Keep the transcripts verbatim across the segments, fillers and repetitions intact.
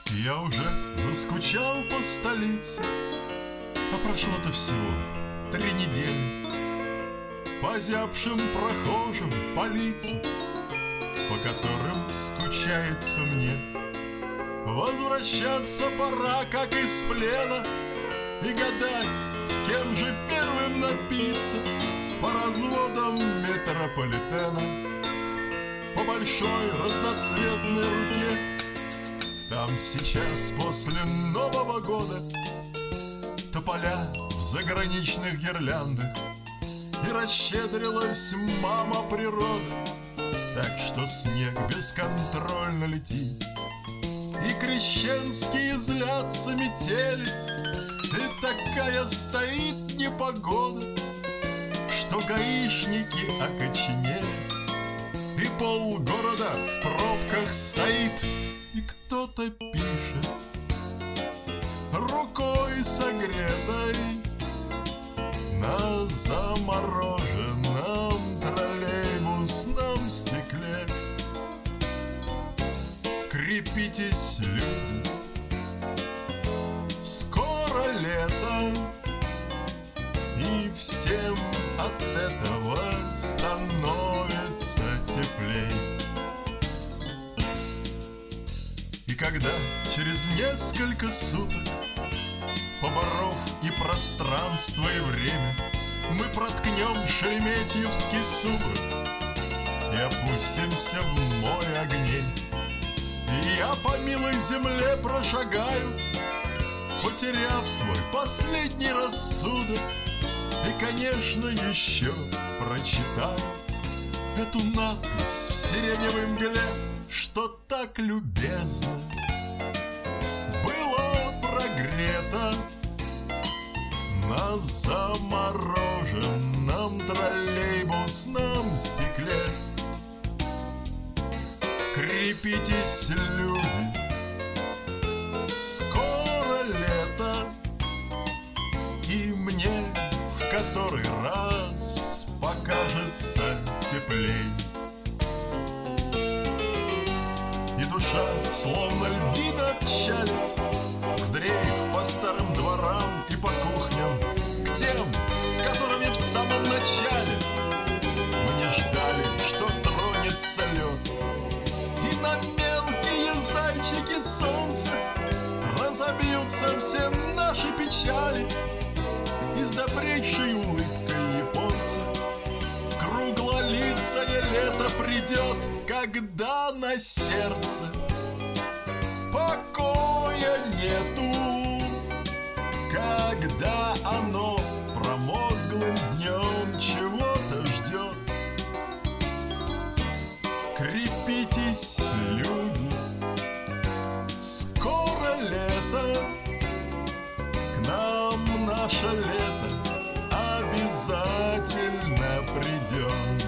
Я уже заскучал по столице, а прошло-то всего три недели. По зябшим прохожим, по лицам, по которым скучается мне, возвращаться пора, как из плена, и гадать, с кем же первым напиться. По разводам метрополитена, по большой разноцветной руке. Там сейчас после Нового года тополя в заграничных гирляндах, и расщедрилась мама природа, так что снег бесконтрольно летит. И крещенские злятся метели, и такая стоит непогода, что гаишники окоченели, и полгорода в пробках стоит. И кто-то пишет рукой согретой на замороженном троллейбусном стекле: крепитесь, люди, скоро лето, и всем от этого становится теплей. И когда через несколько суток, поборов и пространство, и время, мы проткнем Шереметьевский сумрак и опустимся в море огней, и я по милой земле прошагаю, потеряв свой последний рассудок, и, конечно, еще прочитаю эту надпись в сиреневой мгле, что так любезно было прогрето на замороженном троллейбусном стекле. Крепитесь, люди, скоро лето, и мне в который раз покажется теплей. И душа, словно льдина отчалив, в дрейф по старым дворам и по кухням, к тем, с которыми в самом начале мы не ждали, что тронется лед. И на мелкие зайчики солнца разобьются все наши печали, и с добрейшей улыбкой японца круглолицое лето придет, когда на сердце покоя нету, когда оно промозглым днем чего-то ждет. Крепитесь, люди, скоро лето, к нам наше лето обязательно придет.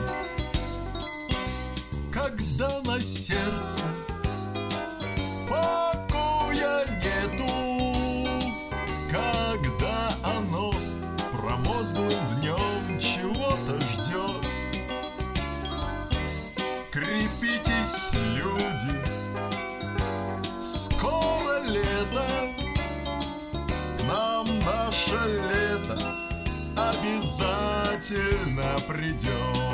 Когда на сердце покоя нету, когда оно промозглым днем чего-то ждет. Крепитесь, люди, скоро лето, к нам наше лето обязательно придет.